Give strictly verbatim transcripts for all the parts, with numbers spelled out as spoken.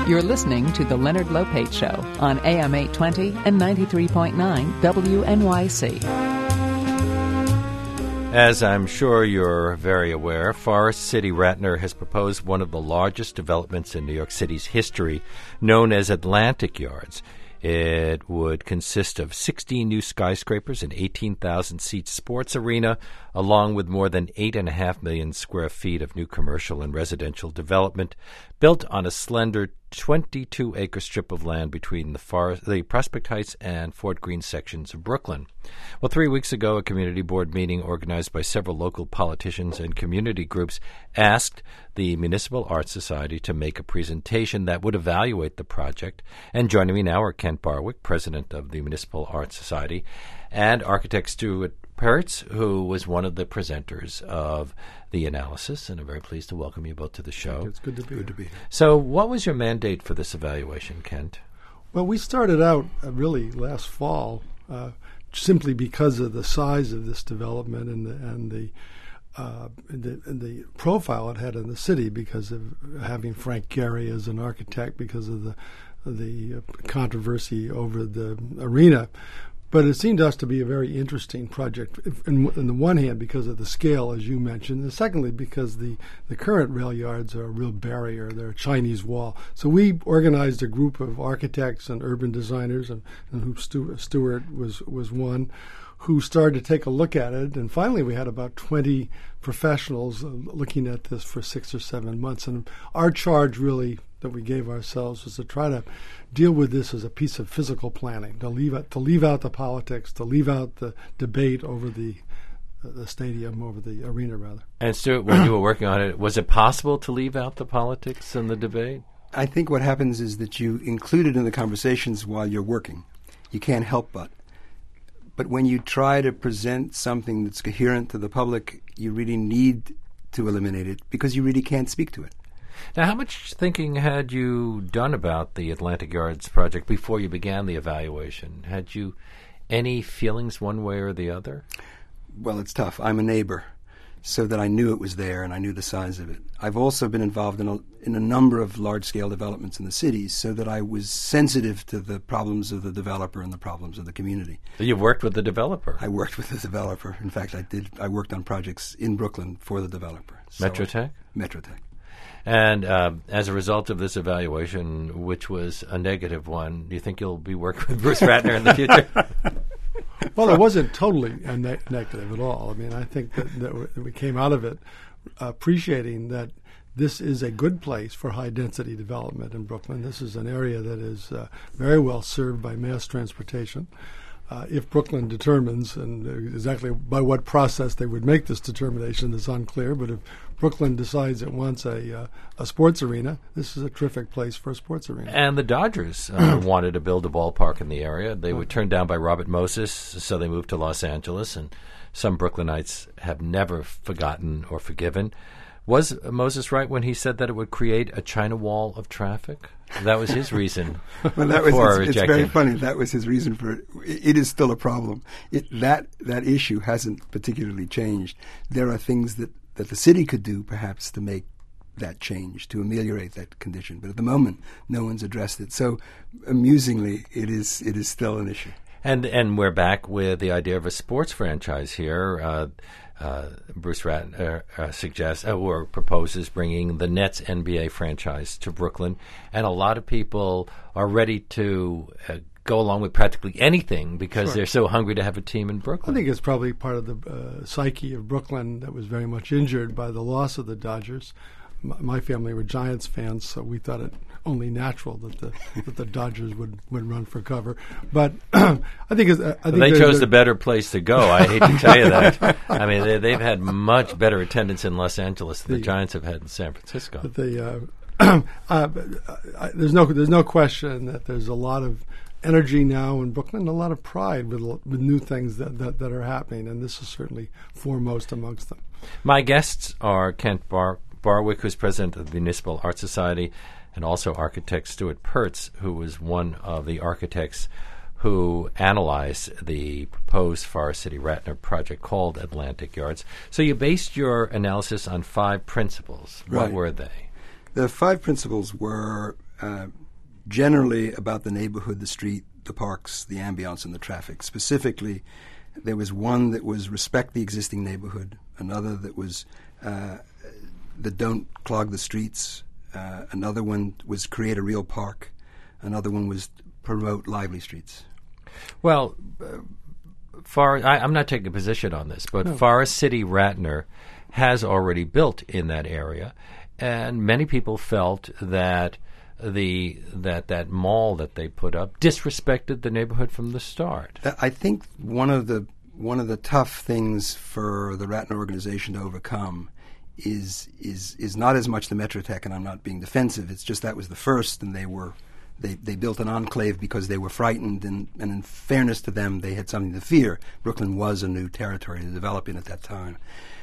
You're listening to The Leonard Lopate Show on A M eight twenty and ninety-three point nine W N Y C. As I'm sure you're very aware, Forest City Ratner has proposed one of the largest developments in New York City's history, known as Atlantic Yards. It would consist of sixteen new skyscrapers, an eighteen thousand seat sports arena, along with more than eight point five million square feet of new commercial and residential development, built on a slender twenty-two acre strip of land between the, forest, the Prospect Heights and Fort Greene sections of Brooklyn. Well, three weeks ago, a community board meeting organized by several local politicians and community groups asked the Municipal Arts Society to make a presentation that would evaluate the project. And joining me now are Kent Barwick, president of the Municipal Arts Society, and architect Stuart Pertz, who was one of the presenters of the analysis, and I'm very pleased to welcome you both to the show. It's good to be, good to be here. So what was your mandate for this evaluation, Kent? Well, we started out uh, really last fall uh, simply because of the size of this development and the, and the, uh, the, and the profile it had in the city, because of having Frank Gehry as an architect, because of the, the controversy over the arena. But it seemed to us to be a very interesting project, in, in the one hand because of the scale, as you mentioned, and secondly because the, the current rail yards are a real barrier. They're a Chinese wall. So we organized a group of architects and urban designers, and, and who Stuart, Stuart was, was one, who started to take a look at it. And finally we had about twenty professionals uh, looking at this for six or seven months. And our charge really that we gave ourselves was to try to deal with this as a piece of physical planning, to leave out, to leave out the politics, to leave out the debate over the uh, the stadium, over the arena, rather. And Stuart, when you were working on it, was it possible to leave out the politics and the debate? I think what happens is that you include it in the conversations while you're working. You can't help but. But when you try to present something that's coherent to the public, you really need to eliminate it because you really can't speak to it. Now, how much thinking had you done about the Atlantic Yards project before you began the evaluation? Had you any feelings one way or the other? Well, it's tough. I'm a neighbor, so that I knew it was there and I knew the size of it. I've also been involved in a, in a number of large-scale developments in the cities, so that I was sensitive to the problems of the developer and the problems of the community. So you've worked with the developer? I worked with the developer. In fact, I did. I worked on projects in Brooklyn for the developer. So Metrotech? Metrotech. And uh, as a result of this evaluation, which was a negative one, do you think you'll be working with Bruce Ratner in the future? Well, it wasn't totally a ne- negative at all. I mean, I think that, that we came out of it appreciating that this is a good place for high-density development in Brooklyn. This is an area that is uh, very well served by mass transportation. Uh, if Brooklyn determines, and exactly by what process they would make this determination is unclear, but if Brooklyn decides it wants a uh, a sports arena, this is a terrific place for a sports arena. And the Dodgers uh, wanted to build a ballpark in the area. They were turned down by Robert Moses, so they moved to Los Angeles, and some Brooklynites have never forgotten or forgiven. Was Moses right when he said that it would create a China wall of traffic? That was his reason well, that was, for it's, rejecting. It's very funny. That was his reason for it. It is still a problem. It, that that issue hasn't particularly changed. There are things that, that the city could do, perhaps, to make that change, to ameliorate that condition. But at the moment, no one's addressed it. So, amusingly, it is it is still an issue. And and we're back with the idea of a sports franchise here. Uh, uh, Bruce Ratner uh, suggests uh, or proposes bringing the Nets N B A franchise to Brooklyn, and a lot of people are ready to uh, go along with practically anything because Sure. they're so hungry to have a team in Brooklyn. I think it's probably part of the uh, psyche of Brooklyn that was very much injured by the loss of the Dodgers. M- my family were Giants fans, so we thought it only natural that the that the Dodgers would, would run for cover. But I think it's, I think they chose a, the better place to go. I hate to tell you that. I mean, they, they've had much better attendance in Los Angeles than the, the Giants have had in San Francisco. The, uh, uh, I, there's no there's no question that there's a lot of energy now in Brooklyn, a lot of pride with, with new things that, that, that are happening, and this is certainly foremost amongst them. My guests are Kent Bar- Barwick, who's president of the Municipal Arts Society, and also architect Stuart Pertz, who was one of the architects who analyzed the proposed Forest City Ratner project called Atlantic Yards. So you based your analysis on five principles. What Right. were they? The five principles were uh, generally about the neighborhood, the street, the parks, the ambience, and the traffic. Specifically, there was one that was respect the existing neighborhood, another that was uh, that don't clog the streets, uh, another one was create a real park, another one was promote lively streets. Well, uh, Far, I, I'm not taking a position on this, but No. Forest City Ratner has already built in that area, and many people felt that the that that mall that they put up disrespected the neighborhood from the start. I think one of the one of the tough things for the Ratner organization to overcome is is is not as much the Metrotech, and I'm not being defensive. It's just that was the first, and they were they they built an enclave because they were frightened, and, and in fairness to them, they had something to fear. Brooklyn was a new territory to develop in at that time.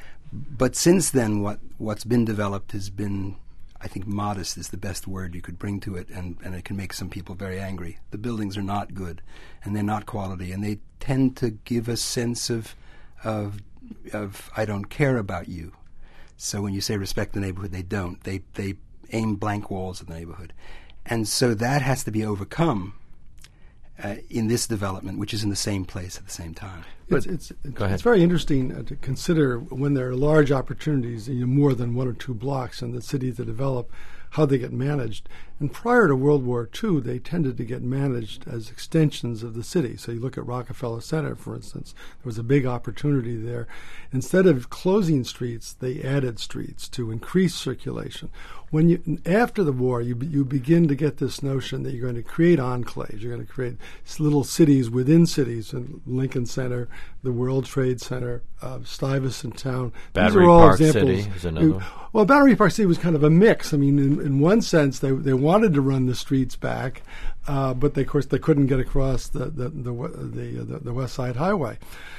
But since then, what what's been developed has been, I think, modest is the best word you could bring to it, and, and it can make some people very angry. The buildings are not good, and they're not quality, and they tend to give a sense of, of, of I don't care about you. So when you say respect the neighborhood, they don't. They they aim blank walls at the neighborhood. And so that has to be overcome uh, in this development, which is in the same place at the same time. It's, it's, it's, Go ahead. it's very interesting uh, to consider when there are large opportunities, you know, more than one or two blocks in the city to develop, how they get managed. And prior to World War Two, they tended to get managed as extensions of the city. So you look at Rockefeller Center, for instance. There was a big opportunity there. Instead of closing streets, they added streets to increase circulation. When you after the war, you you begin to get this notion that you're going to create enclaves. You're going to create little cities within cities, and Lincoln Center, the World Trade Center, uh, Stuyvesant Town. Battery These are all Park examples. City is another one. Well, Battery Park City was kind of a mix. I mean, in, in one sense, they they wanted to run the streets back, uh, but they, of course they couldn't get across the the the the, the, the West Side Highway.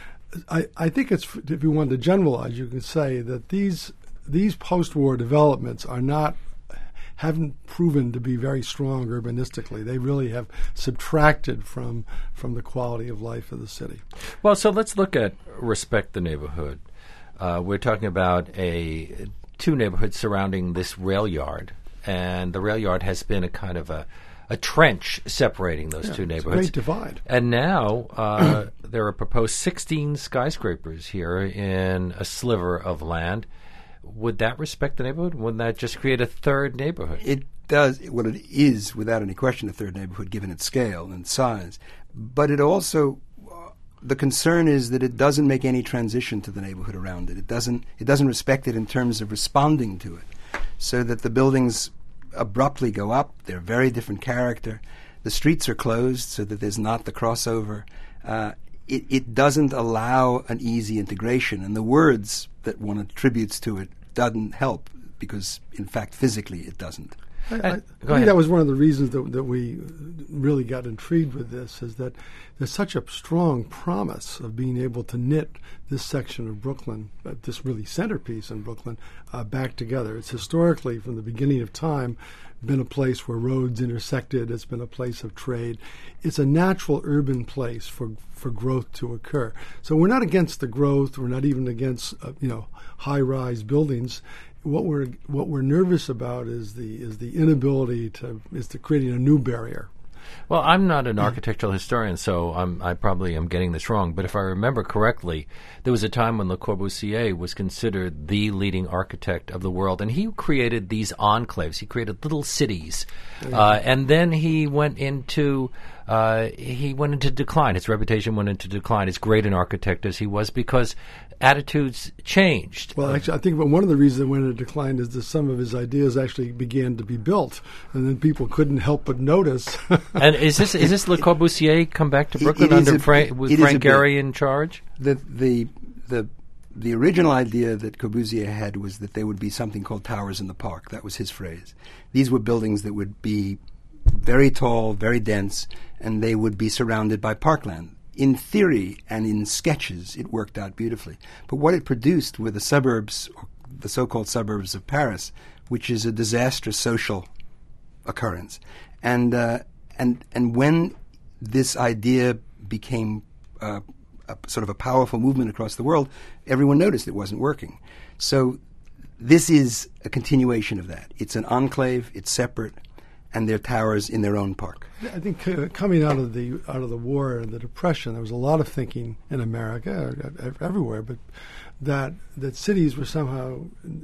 I, I think it's, if you want to generalize, you can say that these these post-war developments are not haven't proven to be very strong urbanistically. They really have subtracted from from the quality of life of the city. Well, so let's look at respect the neighborhood. Uh, we're talking about a two neighborhoods surrounding this rail yard, and the rail yard has been a kind of a, a trench separating those Yeah, two it's a neighborhoods. great divide. And now uh, there are proposed sixteen skyscrapers here in a sliver of land. Would that respect the neighborhood? Wouldn't that just create a third neighborhood? It does. Well, it is, without any question, a third neighborhood, given its scale and size. But it also, uh, the concern is that it doesn't make any transition to the neighborhood around it. It doesn't. It doesn't respect it in terms of responding to it, so that the buildings abruptly go up. They're very different character. The streets are closed, so that there's not the crossover. Uh, it, it doesn't allow an easy integration, and the words that one attributes to it doesn't help, because, in fact, physically it doesn't. I, I, I Go think ahead. that was one of the reasons that, that we really got intrigued with this, is that there's such a strong promise of being able to knit this section of Brooklyn, uh, this really centerpiece in Brooklyn, uh, back together. It's historically, from the beginning of time, been a place where roads intersected. It's been a place of trade. It's a natural urban place for for growth to occur. So we're not against the growth. We're not even against uh, you know high-rise buildings. What we're what we're nervous about is the is the inability to is to creating a new barrier. Well, I'm not an architectural historian, so I'm, I probably am getting this wrong. But if I remember correctly, there was a time when Le Corbusier was considered the leading architect of the world, and he created these enclaves. He created little cities, uh, and then he went into uh, he went into decline. His reputation went into decline. As great an architect as he was, because attitudes changed. Well, actually, I think one of the reasons it went into decline is that some of his ideas actually began to be built, and then people couldn't help but notice. And is this is this Le Corbusier come back to It- Brooklyn it is under a- Frank, it with is a Frank bit. Gehry in charge? The the the the original idea that Corbusier had was that there would be something called towers in the park. That was his phrase. These were buildings that would be very tall, very dense, and they would be surrounded by parkland. In theory and in sketches, it worked out beautifully. But what it produced were the suburbs, or the so-called suburbs of Paris, which is a disastrous social occurrence. And uh, and and when this idea became uh, a, sort of a powerful movement across the world, everyone noticed it wasn't working. So this is a continuation of that. It's an enclave. It's separate. and their towers in their own park. I think uh, coming out of the out of the war and the Depression, there was a lot of thinking in America, uh, everywhere, but that that cities were somehow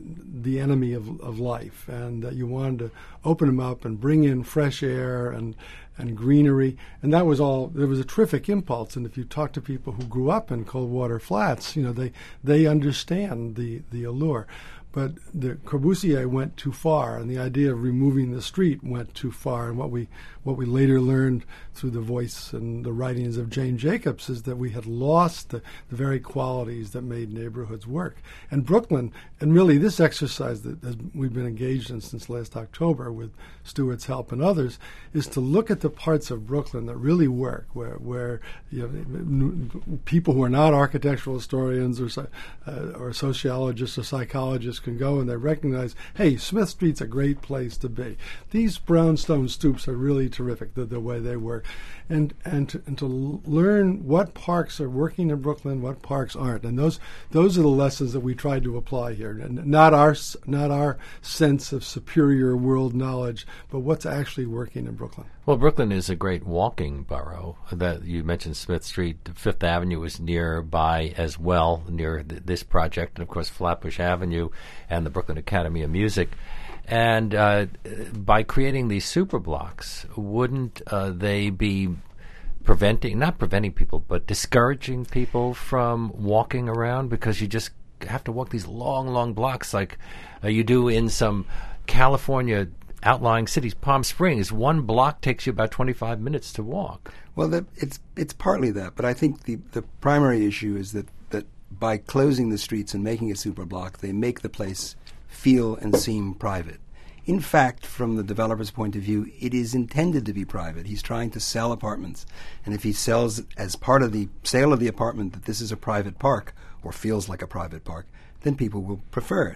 the enemy of of life, and that you wanted to open them up and bring in fresh air and and greenery, and that was all. There was a terrific impulse, and if you talk to people who grew up in Coldwater Flats, you know they they understand the the allure. But the Corbusier went too far, and the idea of removing the street went too far. And what we what we later learned through the voice and the writings of Jane Jacobs is that we had lost the, the very qualities that made neighborhoods work. And Brooklyn, and really this exercise that has, we've been engaged in since last October with Stuart's help and others, is to look at the parts of Brooklyn that really work, where where you know, people who are not architectural historians or uh, or sociologists or psychologists can go and they recognize, hey, Smith Street's a great place to be. These brownstone stoops are really terrific, the, the way they work. And and to, and to learn what parks are working in Brooklyn, what parks aren't. And those those are the lessons that we tried to apply here. And not our, not our sense of superior world knowledge, but what's actually working in Brooklyn. Well, Brooklyn is a great walking borough. That you mentioned Smith Street. Fifth Avenue is nearby as well, near th- this project. And, of course, Flatbush Avenue and the Brooklyn Academy of Music. And uh, by creating these super blocks, wouldn't uh, they be preventing, not preventing people, but discouraging people from walking around? Because you just have to walk these long, long blocks like uh, you do in some California outlying cities. Palm Springs, one block takes you about twenty-five minutes to walk. Well, that, it's it's partly that, but I think the, the primary issue is that, that by closing the streets and making a super block, they make the place feel and seem private. In fact, from the developer's point of view, it is intended to be private. He's trying to sell apartments. And if he sells as part of the sale of the apartment that this is a private park or feels like a private park, then people will prefer it.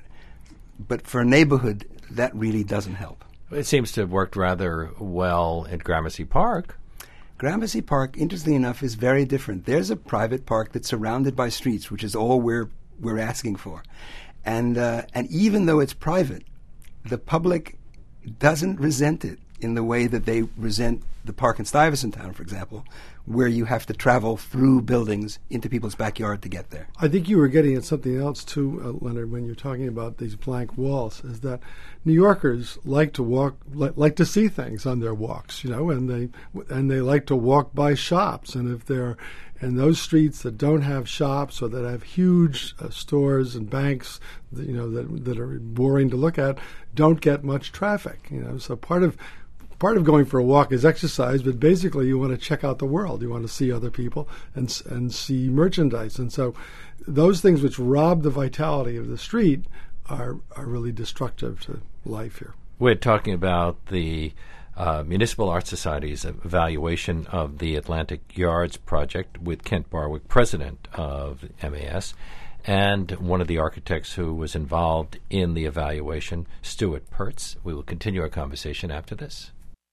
But for a neighborhood, that really doesn't help. It seems to have worked rather well at Gramercy Park. Gramercy Park, interestingly enough, is very different. There's a private park that's surrounded by streets, which is all we're we're asking for. And uh, and even though it's private, the public doesn't resent it in the way that they resent the park in Stuyvesant Town, for example, where you have to travel through buildings into people's backyard to get there. I think you were getting at something else too, uh, Leonard, when you're talking about these blank walls, is that New Yorkers like to walk, li- like to see things on their walks, you know, and they and they like to walk by shops, and if they're in those streets that don't have shops or that have huge uh, stores and banks, that, you know, that that are boring to look at, don't get much traffic, you know. So part of Part of going for a walk is exercise, but basically you want to check out the world. You want to see other people and and see merchandise. And so those things which rob the vitality of the street are are really destructive to life here. We're talking about the uh, Municipal Art Society's evaluation of the Atlantic Yards project with Kent Barwick, president of M A S, and one of the architects who was involved in the evaluation, Stuart Pertz. We will continue our conversation after this.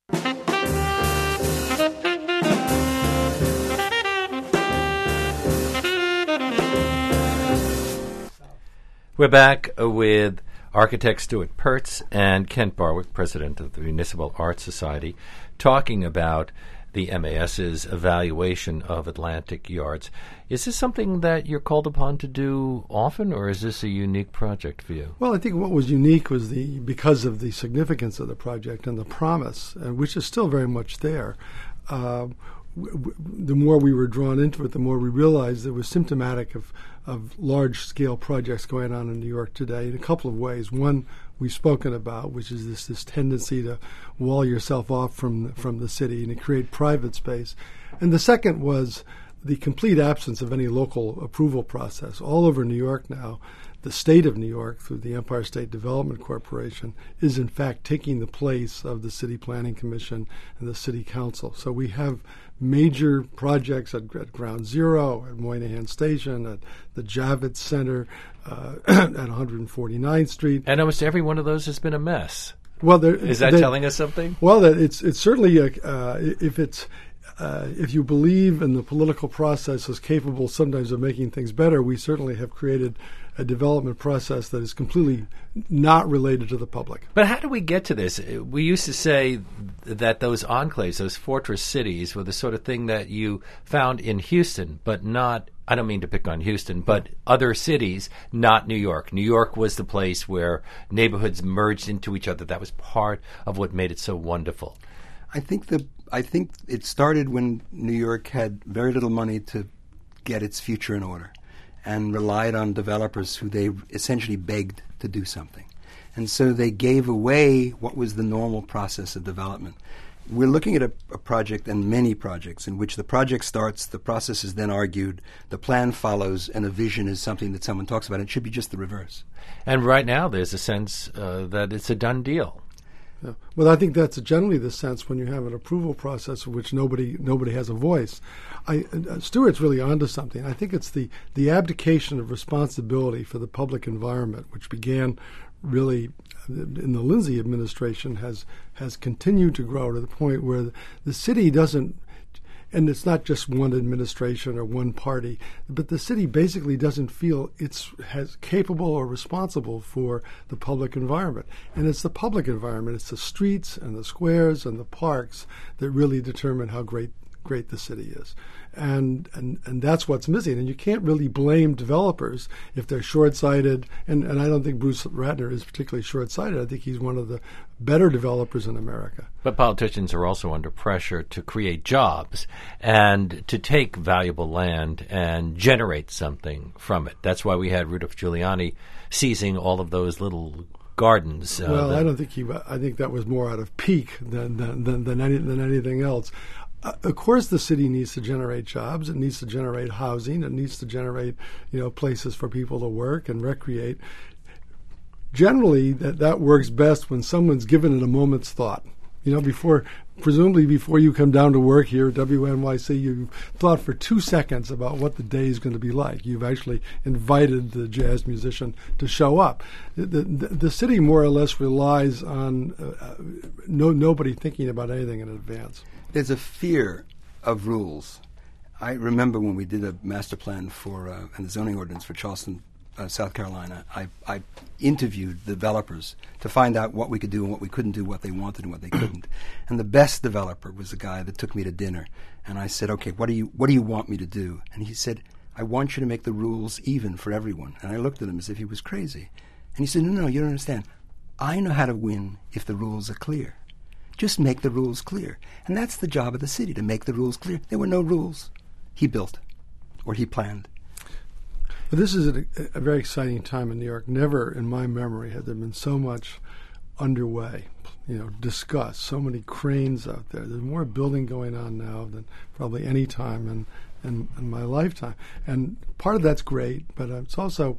We're back with architect Stuart Pertz and Kent Barwick, president of the Municipal Art Society, talking about the MAS's evaluation of Atlantic Yards. Is this something that you're called upon to do often, or is this a unique project for you? Well, I think what was unique was the because of the significance of the project and the promise, uh, which is still very much there. Uh, w- w- the more we were drawn into it, the more we realized it was symptomatic of, of large-scale projects going on in New York today in a couple of ways. One, we've spoken about, which is this this tendency to wall yourself off from from the city and to create private space. And the second was the complete absence of any local approval process. All over New York now, the state of New York, through the Empire State Development Corporation, is in fact taking the place of the City Planning Commission and the City Council. So we have major projects at, at Ground Zero, at Moynihan Station, at the Javits Center, uh, at one hundred forty-ninth Street. And almost every one of those has been a mess. Well, there, is that they, telling us something? Well, that it's it's certainly a, uh, if it's uh, if you believe in the political process as capable sometimes of making things better, we certainly have created a development process that is completely not related to the public. But how do we get to this? We used to say that those enclaves, those fortress cities, were the sort of thing that you found in Houston, but not, I don't mean to pick on Houston, but other cities, not New York. New York was the place where neighborhoods merged into each other. That was part of what made it so wonderful. I think the I think it started when New York had very little money to get its future in order and relied on developers who they essentially begged to do something. And so they gave away what was the normal process of development. We're looking at a, a project and many projects in which the project starts, the process is then argued, the plan follows, and a vision is something that someone talks about. It should be just the reverse. And right now there's a sense uh, that it's a done deal. Yeah. Well, I think that's generally the sense when you have an approval process in which nobody nobody has a voice. I, uh, Stuart's really onto something. I think it's the, the abdication of responsibility for the public environment, which began really in the Lindsay administration, has has continued to grow to the point where the, the city doesn't, and it's not just one administration or one party, but the city basically doesn't feel it's has capable or responsible for the public environment. And it's the public environment, it's the streets and the squares and the parks that really determine how great great the city is. And, and and that's what's missing. And you can't really blame developers if they're short-sighted. And, and I don't think Bruce Ratner is particularly short-sighted. I think he's one of the better developers in America. But politicians are also under pressure to create jobs and to take valuable land and generate something from it. That's why we had Rudolph Giuliani seizing all of those little gardens. Uh, well, I don't think he. I think that was more out of pique than than than, than, any, than anything else. Uh, of course, the city needs to generate jobs. It needs to generate housing. It needs to generate, you know, places for people to work and recreate. Generally, that, that works best when someone's given it a moment's thought. You know, before, presumably before you come down to work here at W N Y C, you've thought for two seconds about what the day is going to be like. You've actually invited the jazz musician to show up. The, the, the city more or less relies on uh, no nobody thinking about anything in advance. There's a fear of rules. I remember when we did a master plan for uh, and the zoning ordinance for Charleston, uh, South Carolina, I, I interviewed developers to find out what we could do and what we couldn't do, what they wanted and what they couldn't. And the best developer was the guy that took me to dinner. And I said, okay, what do you what do you want me to do? And he said, I want you to make the rules even for everyone. And I looked at him as if he was crazy. And he said, no, no, you don't understand. I know how to win if the rules are clear. Just make the rules clear. And that's the job of the city, to make the rules clear. There were no rules. He built, or he planned. But this is a, a very exciting time in New York. Never in my memory had there been so much underway, you know, discussed, so many cranes out there. There's more building going on now than probably any time in, in, in my lifetime. And part of that's great, but it's also,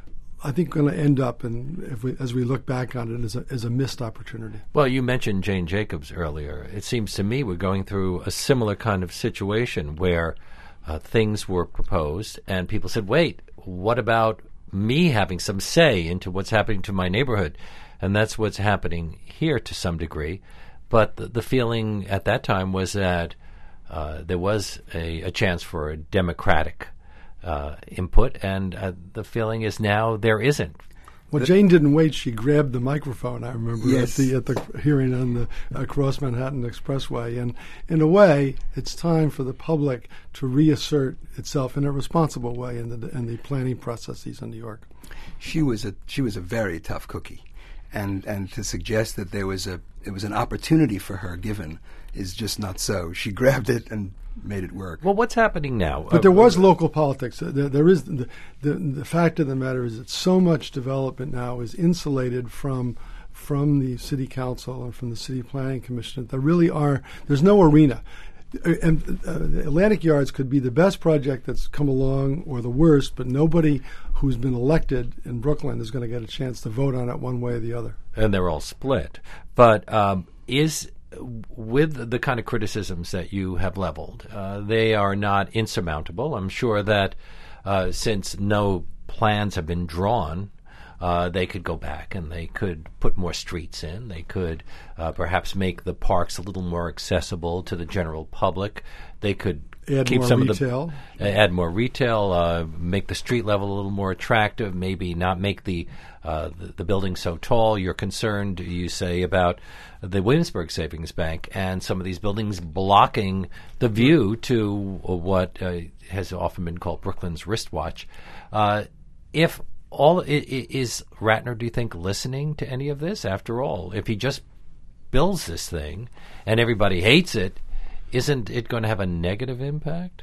I think, going to end up, in, if we, as we look back on it, as a, as a missed opportunity. Well, you mentioned Jane Jacobs earlier. It seems to me we're going through a similar kind of situation where uh, things were proposed and people said, wait, what about me having some say into what's happening to my neighborhood? And that's what's happening here to some degree. But the, the feeling at that time was that uh, there was a, a chance for a democratic Uh, input, and uh, the feeling is now there isn't. Well, Jane didn't wait. She grabbed the microphone, I remember, yes. at the at the hearing on the uh, Cross Manhattan Expressway. And in a way, it's time for the public to reassert itself in a responsible way in the in the planning processes in New York. She was a she was a very tough cookie, and and to suggest that there was a it was an opportunity for her given is just not so. She grabbed it and made it work. Well, what's happening now? But there was local politics. There, there is the, the the fact of the matter is that so much development now is insulated from from the city council and from the city planning commission. There really are. There's no arena. And uh, the Atlantic Yards could be the best project that's come along or the worst, but nobody who's been elected in Brooklyn is going to get a chance to vote on it one way or the other. And they're all split. But um, is with the kind of criticisms that you have leveled, uh, they are not insurmountable. I'm sure that uh, since no plans have been drawn, uh, they could go back and they could put more streets in. They could uh, perhaps make the parks a little more accessible to the general public. They could add keep more some retail. of the uh, add more retail, uh, make the street level a little more attractive. Maybe not make the uh, the, the building's so tall. You're concerned, you say, about the Williamsburg Savings Bank and some of these buildings blocking the view to what uh, has often been called Brooklyn's wristwatch. Uh, if all I- I- is Ratner, do you think, listening to any of this? After all, if he just builds this thing and everybody hates it, isn't it going to have a negative impact?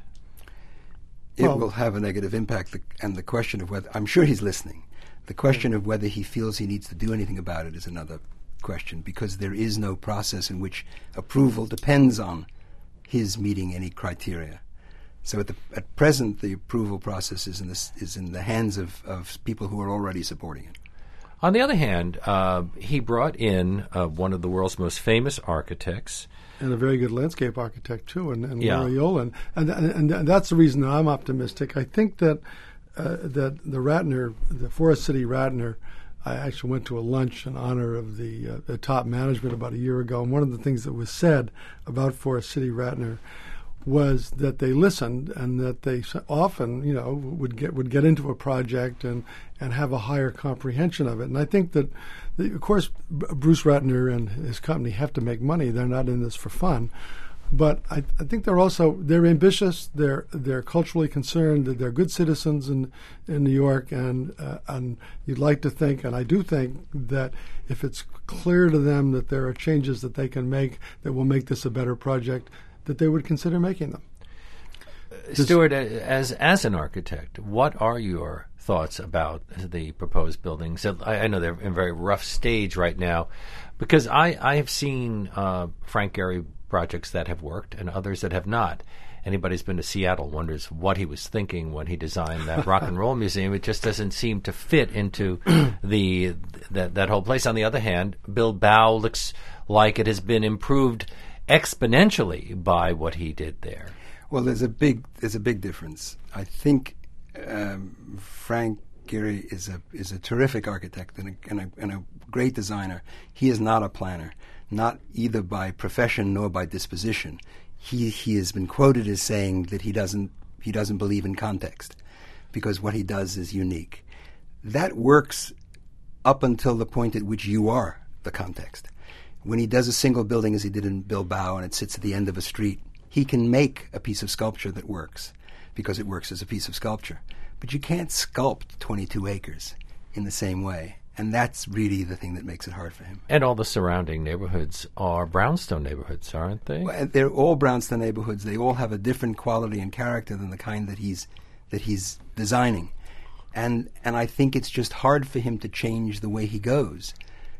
It Well, will have a negative impact, the, and the question of whether, I'm sure he's listening, the question of whether he feels he needs to do anything about it is another question, because there is no process in which approval depends on his meeting any criteria. So at the at present, the approval process is in, this, is in the hands of, of people who are already supporting it. On the other hand, uh, he brought in uh, one of the world's most famous architects. And a very good landscape architect, too, and, and Yeah. Laura Yolen. And, and, and that's the reason that I'm optimistic. I think that uh, that the Ratner, the Forest City Ratner, I actually went to a lunch in honor of the, uh, the top management about a year ago, and one of the things that was said about Forest City Ratner was that they listened and that they s- often, you know, would get would get into a project and, and have a higher comprehension of it. And I think that, the, of course, B- Bruce Ratner and his company have to make money. They're not in this for fun. But I, I think they're also they're ambitious. They're they're culturally concerned. That they're good citizens in in New York, and uh, and you'd like to think, and I do think that if it's clear to them that there are changes that they can make that will make this a better project, that they would consider making them. Stuart, as as an architect, what are your thoughts about the proposed buildings? I, I know they're in a very rough stage right now, because I, I have seen uh, Frank Gehry projects that have worked and others that have not. Anybody who's been to Seattle wonders what he was thinking when he designed that rock and roll museum. It just doesn't seem to fit into the that that whole place. On the other hand, Bilbao looks like it has been improved exponentially by what he did there. Well, there's a big there's a big difference. I think um, Frank Gehry is a is a terrific architect and a, and a and a great designer. He is not a planner, not either by profession nor by disposition. He he has been quoted as saying that he doesn't he doesn't believe in context, because what he does is unique. That works up until the point at which you are the context. When he does a single building, as he did in Bilbao, and it sits at the end of a street, he can make a piece of sculpture that works because it works as a piece of sculpture. But you can't sculpt twenty-two acres in the same way. And that's really the thing that makes it hard for him. And all the surrounding neighborhoods are brownstone neighborhoods, aren't they? Well, they're all brownstone neighborhoods. They all have a different quality and character than the kind that he's that he's designing. And and I think it's just hard for him to change the way he goes.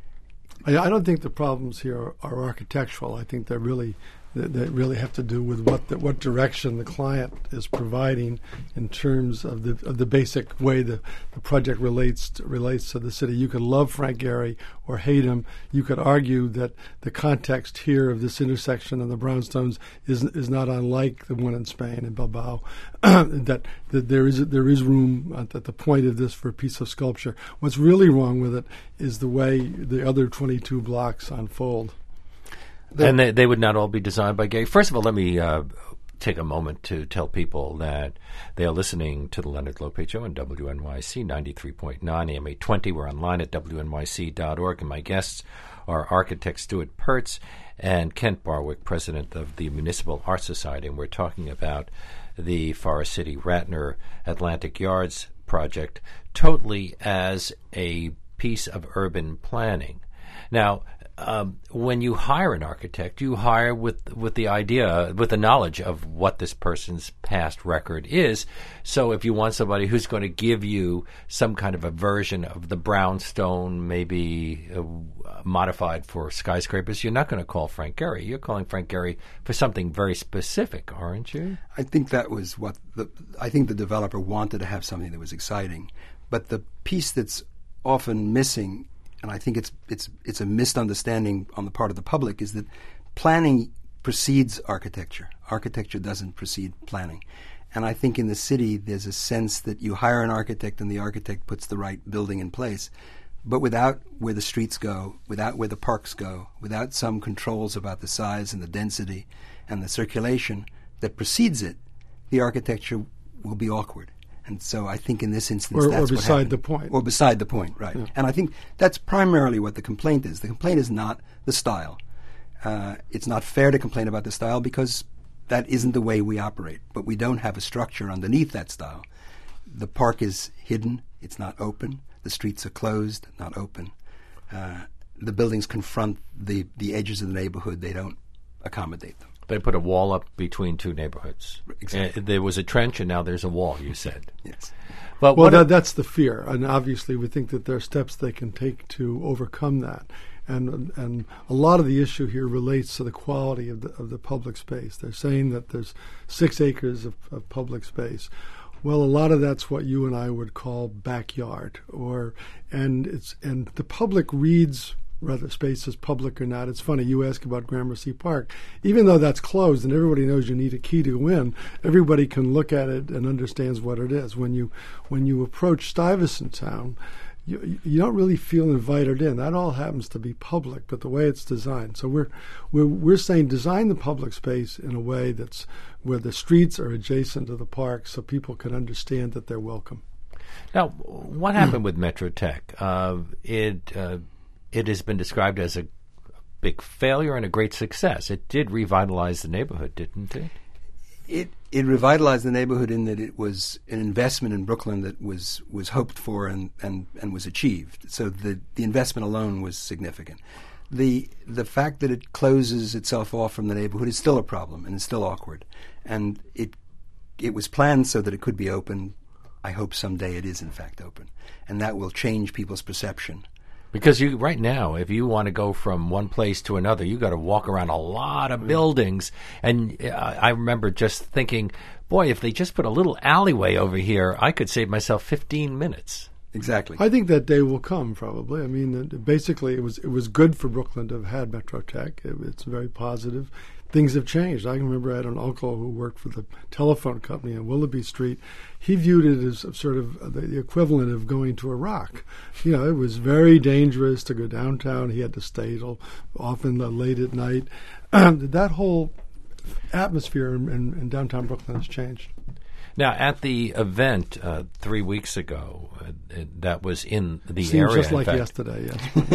I, I don't think the problems here are, are architectural. I think they're really that, that really have to do with what the, what direction the client is providing in terms of the of the basic way the, the project relates to, relates to the city. You could love Frank Gehry or hate him. You could argue that the context here of this intersection and the brownstones is is not unlike the one in Spain in Bilbao. that, that there is there is room at, at the point of this for a piece of sculpture. What's really wrong with it is the way the other twenty-two blocks unfold. And they, they would not all be designed by Gehry. First of all, let me uh, take a moment to tell people that they are listening to the Leonard Lopate Show on W N Y C ninety-three point nine A M eight twenty. We're online at W N Y C dot org, and my guests are architect Stuart Pertz and Kent Barwick, president of the Municipal Art Society, and we're talking about the Forest City Ratner Atlantic Yards project totally as a piece of urban planning. Now, Um, when you hire an architect, you hire with with the idea, with the knowledge of what this person's past record is. So if you want somebody who's going to give you some kind of a version of the brownstone, maybe uh, modified for skyscrapers, you're not going to call Frank Gehry. You're calling Frank Gehry for something very specific, aren't you? I think that was what the, I think the developer wanted to have something that was exciting. But the piece that's often missing, and I think it's it's it's a misunderstanding on the part of the public, is that planning precedes architecture. Architecture doesn't precede planning. And I think in the city there's a sense that you hire an architect and the architect puts the right building in place. But without where the streets go, without where the parks go, without some controls about the size and the density and the circulation that precedes it, the architecture will be awkward. And so I think in this instance, or, that's or what beside happened. the point. Or beside the point, right. Yeah. And I think that's primarily what the complaint is. The complaint is not the style. Uh, it's not fair to complain about the style because that isn't the way we operate. But we don't have a structure underneath that style. The park is hidden. It's not open. The streets are closed, not open. Uh, the buildings confront the, the edges of the neighborhood. They don't accommodate them. They put a wall up between two neighborhoods. Exactly. Uh, there was a trench, and now there's a wall, you said. Yes. But Well, what that, that's the fear, and obviously we think that there are steps they can take to overcome that. And and a lot of the issue here relates to the quality of the of the public space. They're saying that there's six acres of, of public space. Well, a lot of that's what you and I would call backyard, or and it's and the public reads whether space is public or not. It's funny, you ask about Gramercy Park. Even though that's closed and everybody knows you need a key to go in, everybody can look at it and understands what it is. When you when you approach Stuyvesant Town, you, you don't really feel invited in. That all happens to be public, but the way it's designed. So we're we're we're saying design the public space in a way that's where the streets are adjacent to the park so people can understand that they're welcome. Now, what happened with Metro Tech? Uh, it uh, it has been described as a big failure and a great success. It did revitalize the neighborhood, didn't it? It it revitalized the neighborhood in that it was an investment in Brooklyn that was, was hoped for and, and, and was achieved. So the, the investment alone was significant. The the fact that it closes itself off from the neighborhood is still a problem and it's still awkward. And it it was planned so that it could be open. I hope someday it is in fact open. And that will change people's perception. Because you right now, if you want to go from one place to another, you got to walk around a lot of buildings. And uh, I remember just thinking, boy, if they just put a little alleyway over here, I could save myself fifteen minutes. Exactly. I think that day will come, probably. I mean, it, basically, it was it was good for Brooklyn to have had Metro Tech. It, it's very positive. Things have changed. I can remember I had an uncle who worked for the telephone company on Willoughby Street. He viewed it as sort of the, the equivalent of going to Iraq. You know, it was very dangerous to go downtown. He had to stay till often late at night. That whole atmosphere in, in, in downtown Brooklyn has changed. Now, at the event uh, three weeks ago, uh, that was in the Seems area. just like fact, yesterday,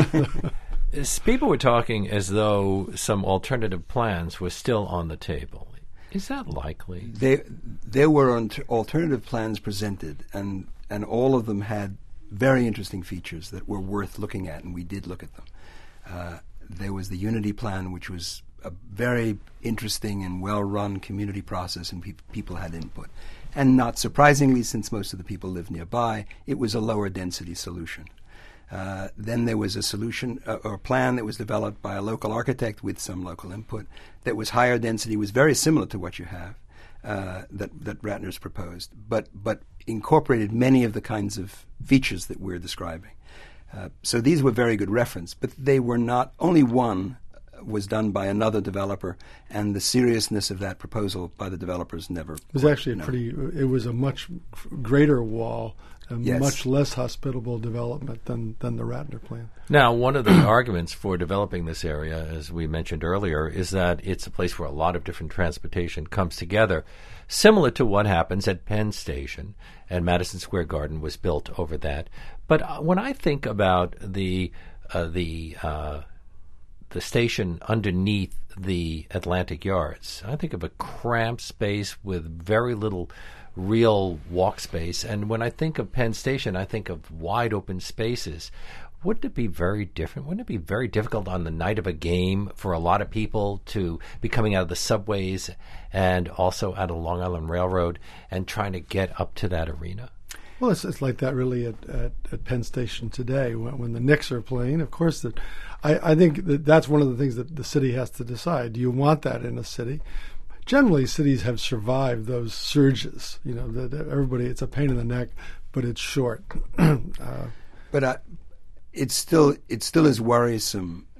yes. People were talking as though some alternative plans were still on the table. Is that likely? There, there were alternative plans presented, and, and all of them had very interesting features that were worth looking at, and we did look at them. Uh, there was the Unity Plan, which was a very interesting and well-run community process, and pe- people had input. And not surprisingly, since most of the people live nearby, it was a lower density solution. Uh, then there was a solution uh, or plan that was developed by a local architect with some local input that was higher density, was very similar to what you have, uh, that, that Ratner's proposed, but, but incorporated many of the kinds of features that we're describing. Uh, so these were very good reference, but they were not, only one was done by another developer, and the seriousness of that proposal by the developers never. It was actually a pretty, it was a much greater wall, a Yes. much less hospitable development than, than the Ratner plan. Now, one of the arguments for developing this area, as we mentioned earlier, is that it's a place where a lot of different transportation comes together, similar to what happens at Penn Station, and Madison Square Garden was built over that. But uh, when I think about the uh, the uh, the station underneath the Atlantic Yards, I think of a cramped space with very little real walk space. And when I think of Penn Station, I think of wide open spaces. Wouldn't it be very different? Wouldn't it be very difficult on the night of a game for a lot of people to be coming out of the subways and also out of Long Island Railroad and trying to get up to that arena? Well, it's, it's like that really at, at, at Penn Station today when, when the Knicks are playing. Of course, that I, I think that that's one of the things that the city has to decide. Do you want that in a city? Generally, cities have survived those surges. You know, that everybody, it's a pain in the neck, but it's short. uh, But uh, it's still it still is worrisome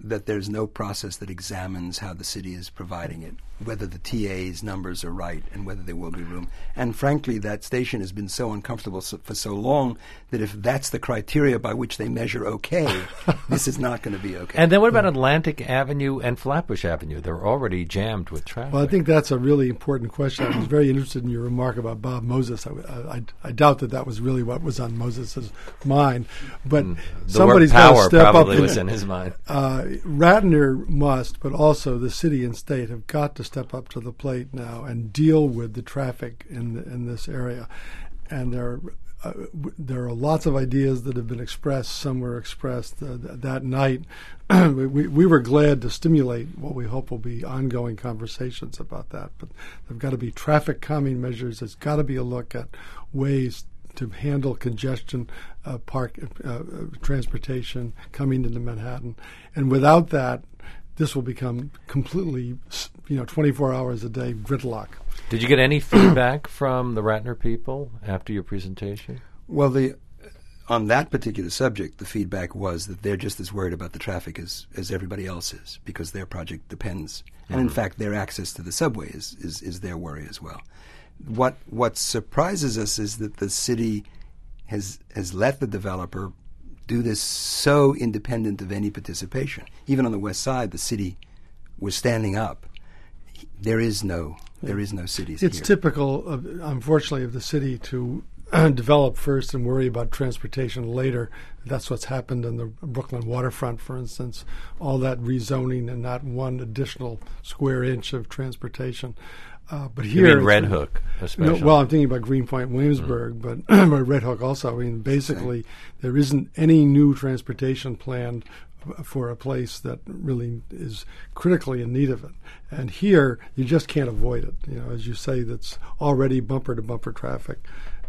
that there's no process that examines how the city is providing it, whether the T A's numbers are right and whether there will be room. And frankly, that station has been so uncomfortable so, for so long that if that's the criteria by which they measure okay, this is not going to be okay. And then what about Atlantic Avenue and Flatbush Avenue? They're already jammed with traffic. Well, I think that's a really important question. I was very interested in your remark about Bob Moses. I, I, I doubt that that was really what was on Moses's mind, but mm. somebody's got to step up. Probably was in his mind. Uh, Radnor must, but also the city and state have got to step up to the plate now and deal with the traffic in the, in this area. And there, uh, w- there are lots of ideas that have been expressed. Some were expressed uh, th- that night. we, we were glad to stimulate what we hope will be ongoing conversations about that. But there've got to be traffic calming measures. There's got to be a look at ways to handle congestion, uh, park uh, transportation coming into Manhattan. And without that, this will become completely, you know, twenty-four hours a day gridlock. Did you get any feedback from the Radnor people after your presentation? Well, the on that particular subject, the feedback was that they're just as worried about the traffic as, as everybody else is, because their project depends. And mm-hmm. in fact, their access to the subway is, is, is their worry as well. What what surprises us is that the city has has let the developer do this so independent of any participation. Even on the west side, the city was standing up. There is no there is no cities It's here. typical, of, unfortunately, of the city to develop first and worry about transportation later. That's what's happened on the Brooklyn waterfront, for instance. All that rezoning and not one additional square inch of transportation. Uh, but here, you mean Red Hook, especially? No, well, I'm thinking about Greenpoint, Williamsburg, mm. but, but Red Hook also. I mean, basically, there isn't any new transportation planned f- for a place that really is critically in need of it. And here, you just can't avoid it. You know, as you say, that's already bumper-to-bumper traffic,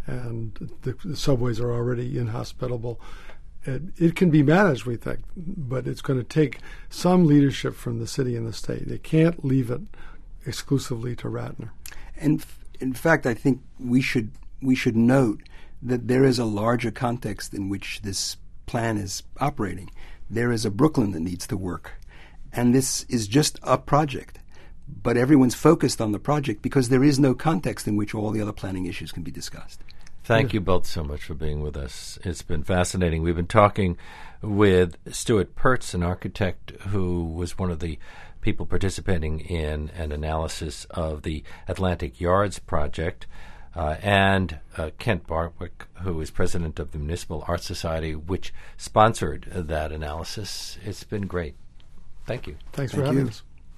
and the, the subways are already inhospitable. It, it can be managed, we think, but it's going to take some leadership from the city and the state. They can't leave it exclusively to Radnor. And f- in fact, I think we should we should note that there is a larger context in which this plan is operating. There is a Brooklyn that needs to work, and this is just a project. But everyone's focused on the project because there is no context in which all the other planning issues can be discussed. Thank you both so much for being with us. It's been fascinating. We've been talking with Stuart Pertz, an architect who was one of the people participating in an analysis of the Atlantic Yards project, uh, and uh, Kent Barwick, who is president of the Municipal Art Society, which sponsored that analysis. It's been great. Thank you. Thanks Thank for having you. us.